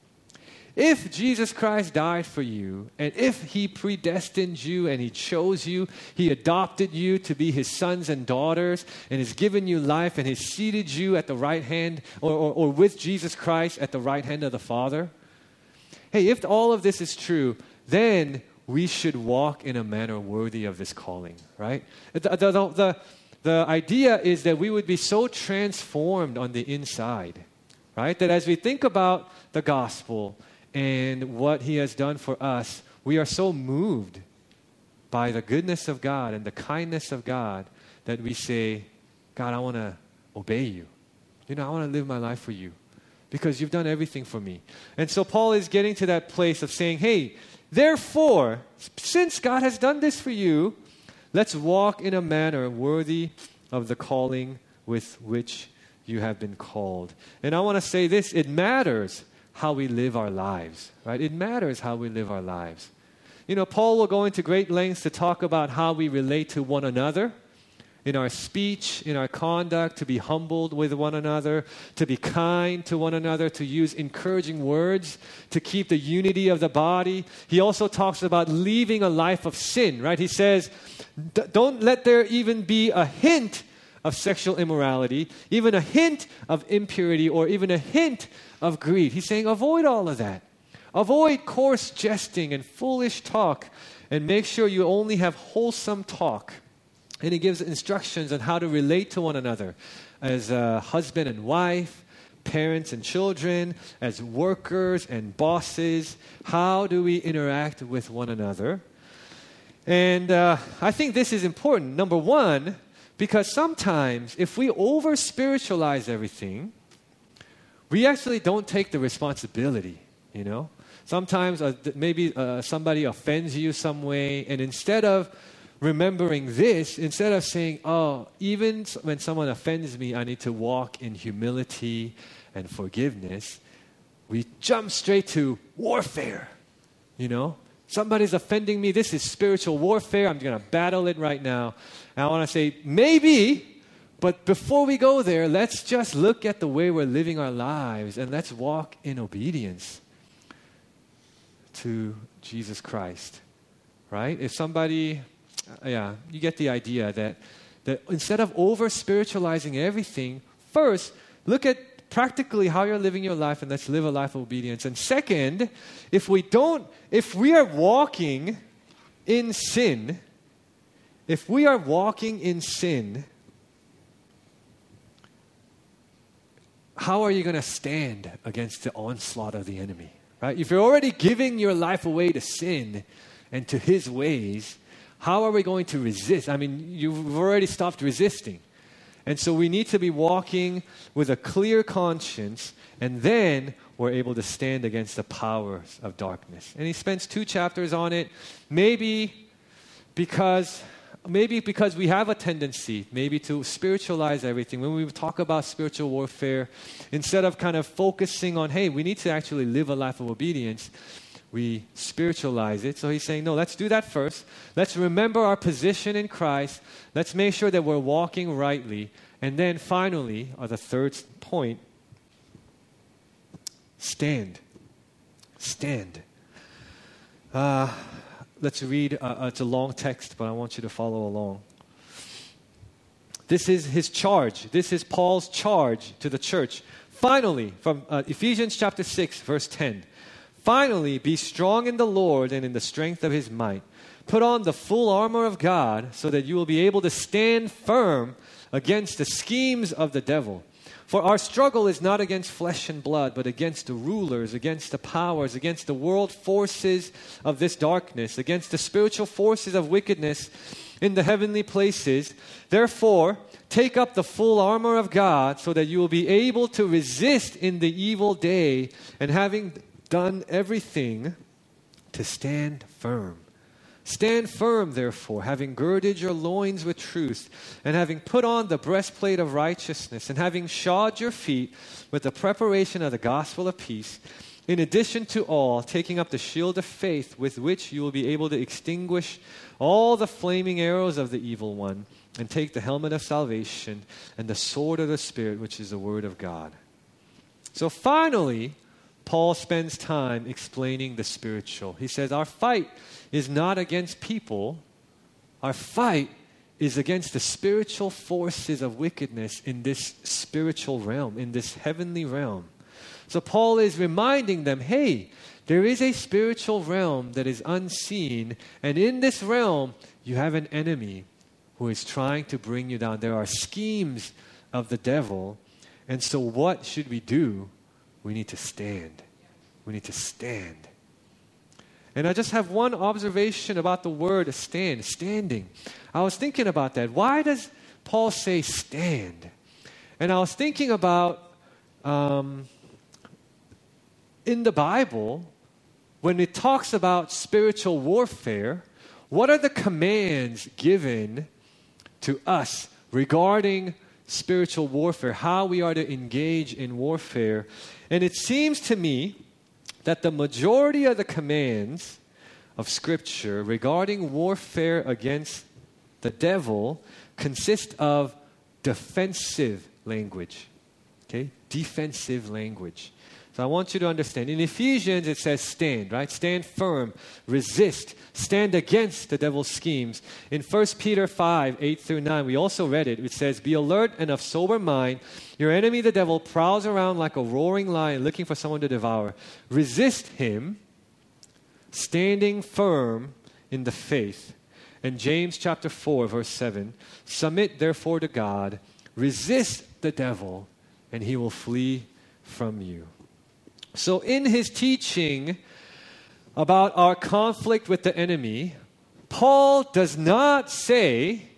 if Jesus Christ died for you, and if He predestined you and He chose you, He adopted you to be His sons and daughters, and has given you life, and has seated you at the right hand, or with Jesus Christ at the right hand of the Father, hey, if all of this is true, then we should walk in a manner worthy of this calling, right? the idea is that we would be so transformed on the inside, right? That as we think about the gospel and what He has done for us, we are so moved by the goodness of God and the kindness of God that we say, God, I want to obey you. I want to live my life for you because you've done everything for me. And so Paul is getting to that place of saying, hey, therefore, since God has done this for you, let's walk in a manner worthy of the calling with which you have been called. And I want to say this, it matters how we live our lives, right? It matters how we live our lives. Paul will go into great lengths to talk about how we relate to one another, in our speech, in our conduct, to be humbled with one another, to be kind to one another, to use encouraging words, to keep the unity of the body. He also talks about leaving a life of sin, right? He says, don't let there even be a hint of sexual immorality, even a hint of impurity, or even a hint of greed. He's saying, avoid all of that. Avoid coarse jesting and foolish talk, and make sure you only have wholesome talk. And he gives instructions on how to relate to one another as a husband and wife, parents and children, as workers and bosses. How do we interact with one another? And I think this is important. Number one, because sometimes if we over-spiritualize everything, we actually don't take the responsibility, Sometimes maybe somebody offends you some way, and instead of remembering this, instead of saying, oh, even when someone offends me, I need to walk in humility and forgiveness, we jump straight to warfare. Somebody's offending me. This is spiritual warfare. I'm going to battle it right now. And I want to say, maybe, but before we go there, let's just look at the way we're living our lives and let's walk in obedience to Jesus Christ, right? If somebody, you get the idea that instead of over-spiritualizing everything, first, look at practically how you're living your life and let's live a life of obedience. And second, if we are walking in sin, how are you going to stand against the onslaught of the enemy? Right? If you're already giving your life away to sin and to his ways, how are we going to resist? I mean, you've already stopped resisting. And so we need to be walking with a clear conscience, and then we're able to stand against the powers of darkness. And he spends 2 chapters on it, maybe because we have a tendency maybe to spiritualize everything. When we talk about spiritual warfare, instead of kind of focusing on, hey, we need to actually live a life of obedience, we spiritualize it. So he's saying, no, let's do that first. Let's remember our position in Christ. Let's make sure that we're walking rightly. And then finally, the third point, stand. Stand. Let's read. It's a long text, but I want you to follow along. This is his charge. This is Paul's charge to the church. Finally, from Ephesians chapter 6, verse 10. Finally, be strong in the Lord and in the strength of his might. Put on the full armor of God so that you will be able to stand firm against the schemes of the devil. For our struggle is not against flesh and blood, but against the rulers, against the powers, against the world forces of this darkness, against the spiritual forces of wickedness in the heavenly places. Therefore, take up the full armor of God so that you will be able to resist in the evil day, and having done everything, to stand firm. Stand firm, therefore, having girded your loins with truth, and having put on the breastplate of righteousness, and having shod your feet with the preparation of the gospel of peace. In addition to all, taking up the shield of faith with which you will be able to extinguish all the flaming arrows of the evil one, and take the helmet of salvation and the sword of the Spirit, which is the word of God. So finally, Paul spends time explaining the spiritual. He says, our fight is not against people. Our fight is against the spiritual forces of wickedness in this spiritual realm, in this heavenly realm. So Paul is reminding them, hey, there is a spiritual realm that is unseen, and in this realm, you have an enemy who is trying to bring you down. There are schemes of the devil. And so what should we do? We need to stand. We need to stand. And I just have one observation about the word stand, standing. I was thinking about that. Why does Paul say stand? And I was thinking about in the Bible, when it talks about spiritual warfare, what are the commands given to us regarding spiritual warfare, how we are to engage in warfare? And it seems to me that the majority of the commands of Scripture regarding warfare against the devil consist of defensive language. Okay? Defensive language. So I want you to understand. In Ephesians, it says stand, right? Stand firm, resist, stand against the devil's schemes. In 1 Peter 5, 8 through 9, we also read it. It says, be alert and of sober mind. Your enemy, the devil, prowls around like a roaring lion looking for someone to devour. Resist him, standing firm in the faith. And James chapter 4, verse 7, submit therefore to God, resist the devil, and he will flee from you. So in his teaching about our conflict with the enemy, Paul does not say,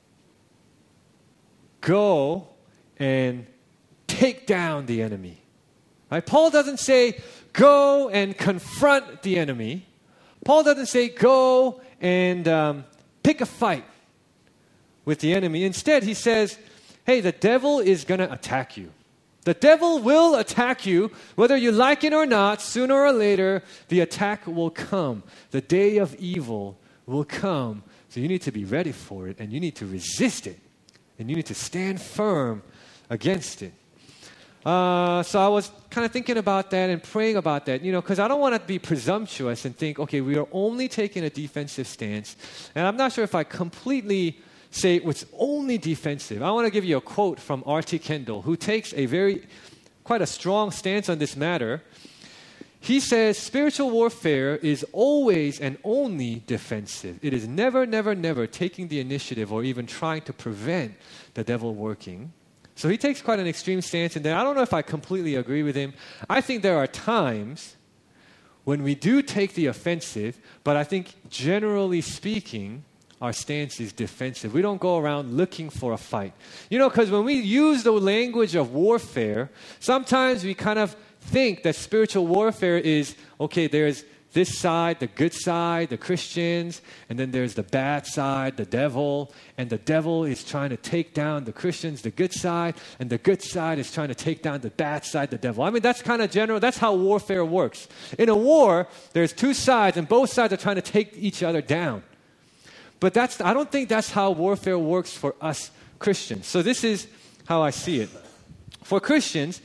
go and take down the enemy. Right? Paul doesn't say, go and confront the enemy. Paul doesn't say, go and pick a fight with the enemy. Instead, he says, hey, the devil is going to attack you. The devil will attack you, whether you like it or not. Sooner or later, the attack will come. The day of evil will come. So you need to be ready for it, and you need to resist it, and you need to stand firm against it. So I was kind of thinking about that and praying about that, because I don't want to be presumptuous and think, okay, we are only taking a defensive stance. And I'm not sure if I completely say it's only defensive. I want to give you a quote from R.T. Kendall, who takes quite a strong stance on this matter. He says, spiritual warfare is always and only defensive. It is never, never, never taking the initiative or even trying to prevent the devil working. So he takes quite an extreme stance, and then I don't know if I completely agree with him. I think there are times when we do take the offensive, but I think generally speaking, our stance is defensive. We don't go around looking for a fight. Because when we use the language of warfare, sometimes we kind of think that spiritual warfare is, okay, there's this side, the good side, the Christians, and then there's the bad side, the devil, and the devil is trying to take down the Christians, the good side, and the good side is trying to take down the bad side, the devil. I mean, that's kind of general. That's how warfare works. In a war, there's two sides, and both sides are trying to take each other down. But I don't think that's how warfare works for us Christians. So this is how I see it. For Christians,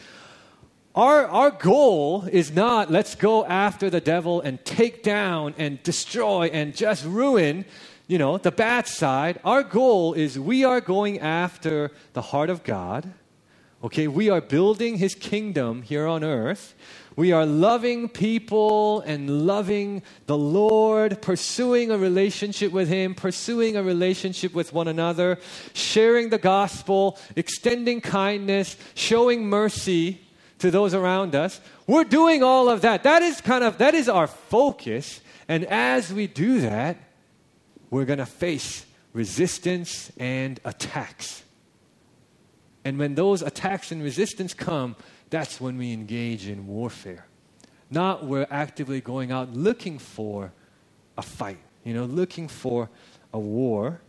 our goal is not let's go after the devil and take down and destroy and just ruin, the bad side. Our goal is we are going after the heart of God. Okay, we are building His kingdom here on earth. We are loving people and loving the Lord, pursuing a relationship with Him, pursuing a relationship with one another, sharing the gospel, extending kindness, showing mercy to those around us. We're doing all of that. That is our focus. And as we do that, we're going to face resistance and attacks. And when those attacks and resistance come, that's when we engage in warfare. Not we're actively going out looking for a fight, looking for a war.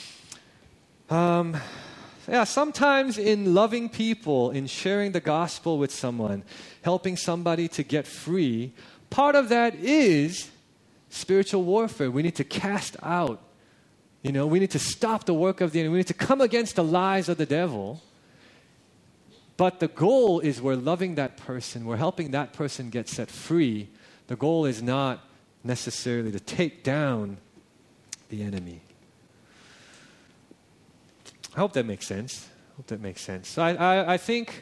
Sometimes in loving people, in sharing the gospel with someone, helping somebody to get free, part of that is spiritual warfare. We need to cast out, we need to stop the work of the enemy. We need to come against the lies of the devil. But the goal is we're loving that person. We're helping that person get set free. The goal is not necessarily to take down the enemy. I hope that makes sense. So I think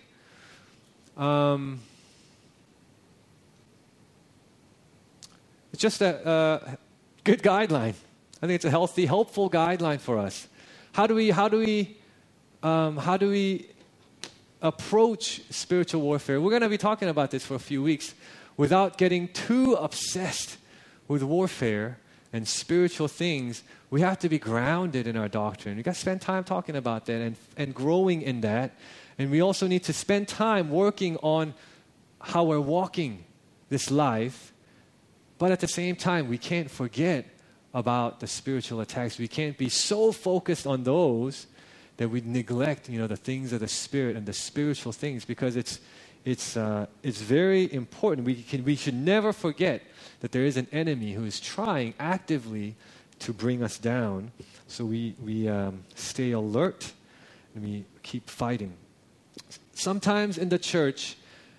it's just a good guideline. I think it's a healthy, helpful guideline for us. How do we approach spiritual warfare? We're going to be talking about this for a few weeks without getting too obsessed with warfare and spiritual things. We have to be grounded in our doctrine. We got to spend time talking about that and growing in that. And we also need to spend time working on how we're walking this life. But at the same time, we can't forget about the spiritual attacks. We can't be so focused on those that we neglect, the things of the Spirit and the spiritual things, because it's very important. We should never forget that there is an enemy who is trying actively to bring us down. So we stay alert and we keep fighting. Sometimes in the church,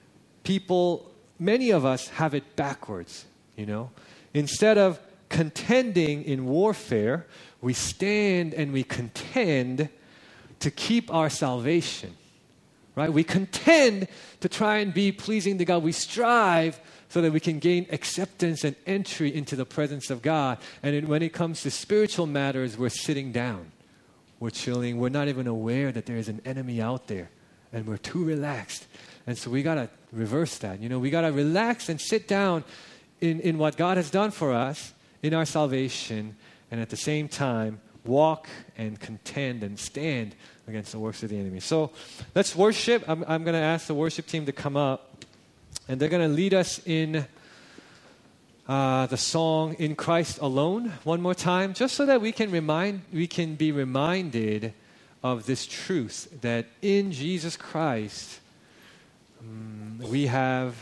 many of us have it backwards. Instead of contending in warfare, we stand and we contend to keep our salvation, right? We contend to try and be pleasing to God. We strive so that we can gain acceptance and entry into the presence of God. And when it comes to spiritual matters, we're sitting down. We're chilling. We're not even aware that there is an enemy out there. And we're too relaxed. And so we got to reverse that. We got to relax and sit down in what God has done for us, in our salvation, and at the same time, walk and contend and stand against the works of the enemy. So let's worship. I'm going to ask the worship team to come up, and they're going to lead us in the song "In Christ Alone" one more time, just so that we can be reminded of this truth that in Jesus Christ we have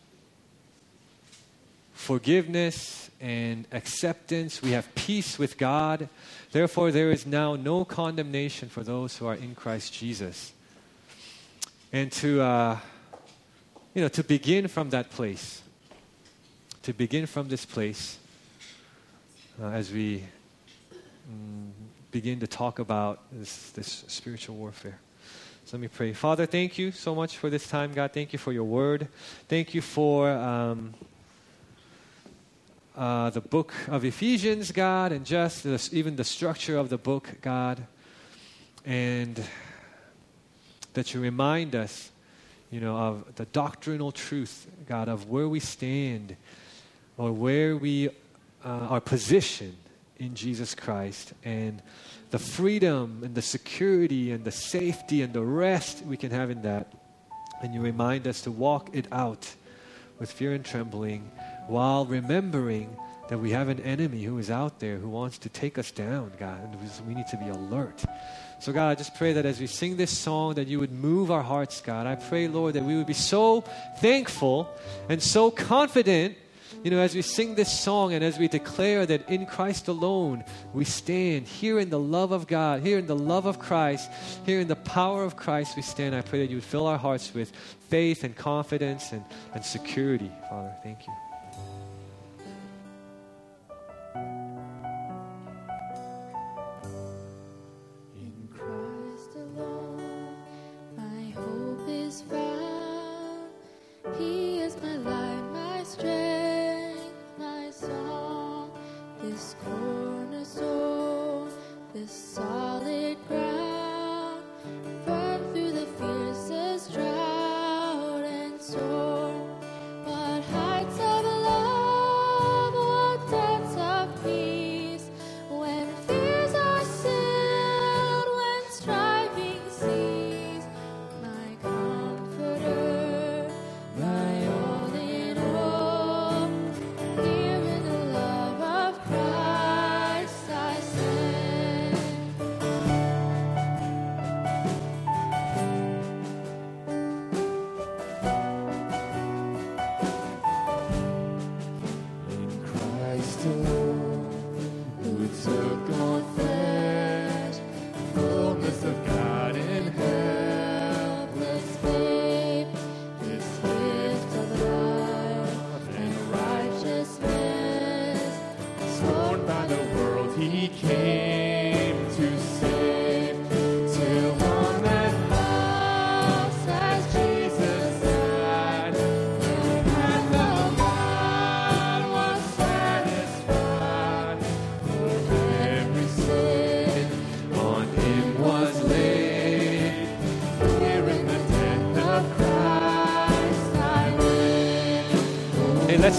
forgiveness and acceptance. We have peace with God. Therefore, there is now no condemnation for those who are in Christ Jesus. And to begin from that place, to begin from this place, as we begin to talk about this spiritual warfare. So let me pray. Father, thank you so much for this time, God. Thank you for your word. Thank you for the book of Ephesians, God, and just even the structure of the book, God. And that you remind us, of the doctrinal truth, God, of where we stand or where we are positioned in Jesus Christ, and the freedom and the security and the safety and the rest we can have in that. And you remind us to walk it out with fear and trembling, while remembering that we have an enemy who is out there who wants to take us down, God, and we need to be alert. So God, I just pray that as we sing this song, that you would move our hearts, God. I pray, Lord, that we would be so thankful and so confident, as we sing this song and as we declare that in Christ alone we stand, here in the love of God, here in the love of Christ, here in the power of Christ we stand. I pray that you would fill our hearts with faith and confidence and security, Father. Thank you. Every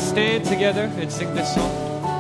stand together and sing this song.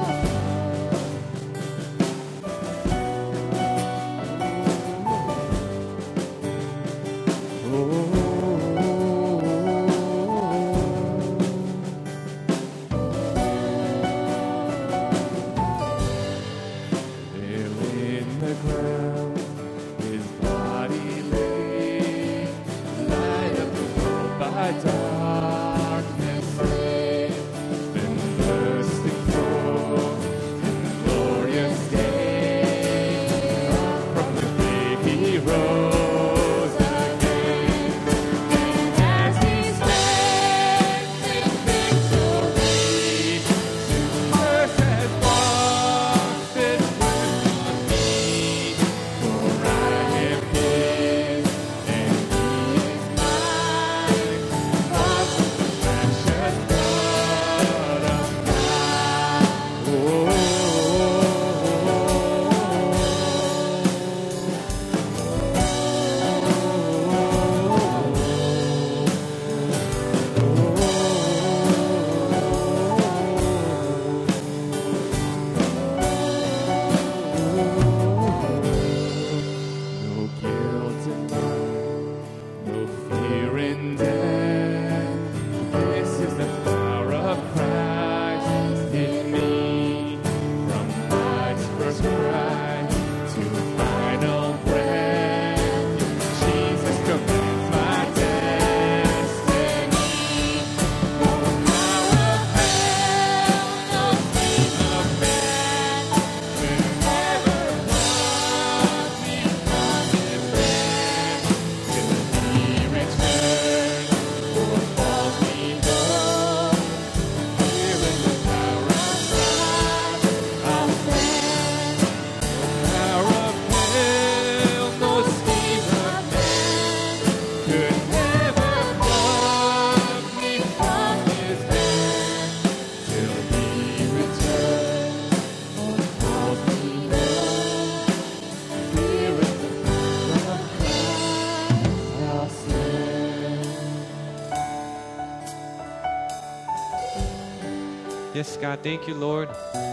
Yes, God, thank you, Lord.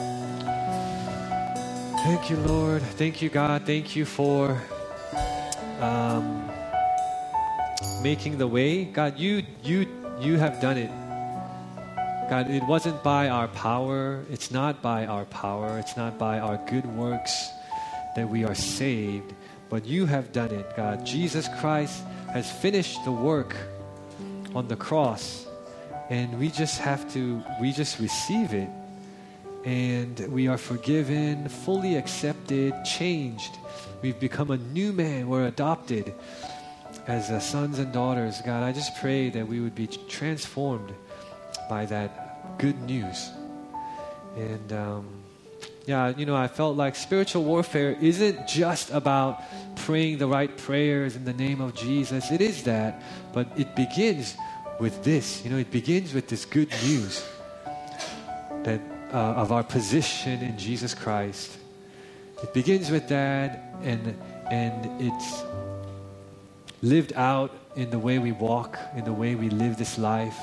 Thank you, Lord. Thank you, God. Thank you for making the way. God, you have done it. God, it wasn't by our power. It's not by our power. It's not by our good works that we are saved. But you have done it, God. Jesus Christ has finished the work on the cross. And we just receive it. And we are forgiven, fully accepted, changed. We've become a new man. We're adopted as sons and daughters. God, I just pray that we would be transformed by that good news. And I felt like spiritual warfare isn't just about praying the right prayers in the name of Jesus. It is that, but it begins with this. It begins with this good news that of our position in Jesus Christ. It begins with that, and it's lived out in the way we walk, in the way we live this life.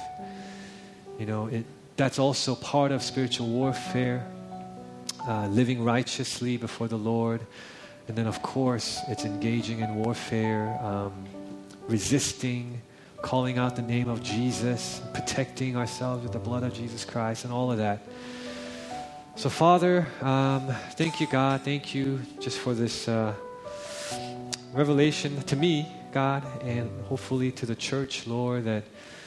That's also part of spiritual warfare, living righteously before the Lord. And then, of course, it's engaging in warfare, resisting, calling out the name of Jesus, protecting ourselves with the blood of Jesus Christ, and all of that. So, Father, thank you, God. Thank you just for this revelation to me, God, and hopefully to the church, Lord, that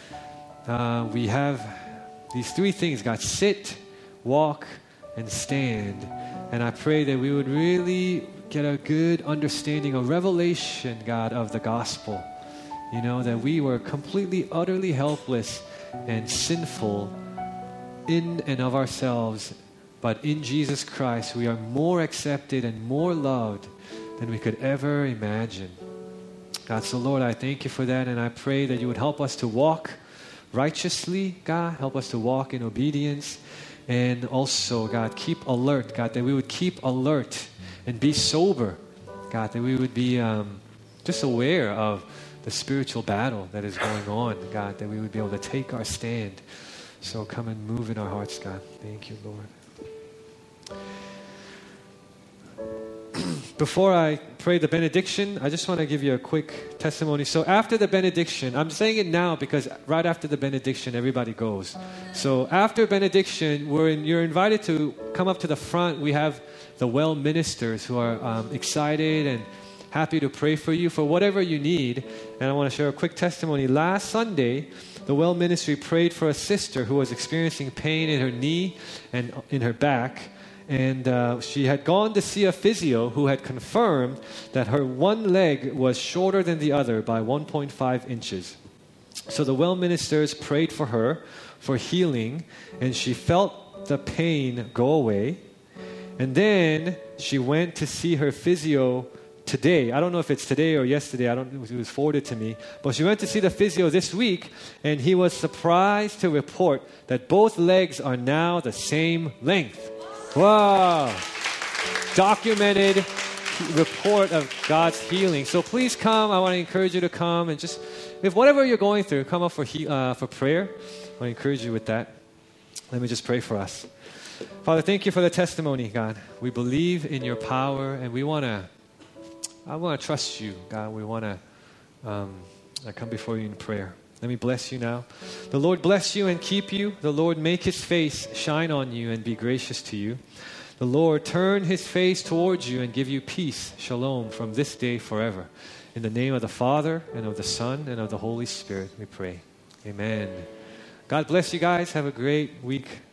we have these three things, God: sit, walk, and stand. And I pray that we would really get a good understanding, a revelation, God, of the gospel. That we were completely, utterly helpless and sinful in and of ourselves. But in Jesus Christ, we are more accepted and more loved than we could ever imagine. God, so Lord, I thank you for that. And I pray that you would help us to walk righteously, God. Help us to walk in obedience. And also, God, keep alert, God, that we would keep alert and be sober. God, that we would be just aware of the spiritual battle that is going on, God, that we would be able to take our stand. So come and move in our hearts, God. Thank you, Lord. Before I pray the benediction, I just want to give you a quick testimony. So after the benediction, I'm saying it now because right after the benediction, everybody goes. So after benediction, you're invited to come up to the front. We have the well ministers who are excited and happy to pray for you for whatever you need. And I want to share a quick testimony. Last Sunday, the well ministry prayed for a sister who was experiencing pain in her knee and in her back. And she had gone to see a physio who had confirmed that her one leg was shorter than the other by 1.5 inches. So the well ministers prayed for her for healing, and she felt the pain go away. And then she went to see her physio today. I don't know if it's today or yesterday. It was forwarded to me. But she went to see the physio this week, and he was surprised to report that both legs are now the same length. Wow. Documented report of God's healing. So please come. I want to encourage you to come and just, if whatever you're going through, come up for prayer. I want to encourage you with that. Let me just pray for us. Father, thank you for the testimony, God. We believe in your power, and I want to trust you, God. We want to come before you in prayer. Let me bless you now. The Lord bless you and keep you. The Lord make his face shine on you and be gracious to you. The Lord turn his face towards you and give you peace, shalom, from this day forever. In the name of the Father, and of the Son, and of the Holy Spirit, we pray. Amen. God bless you guys. Have a great week.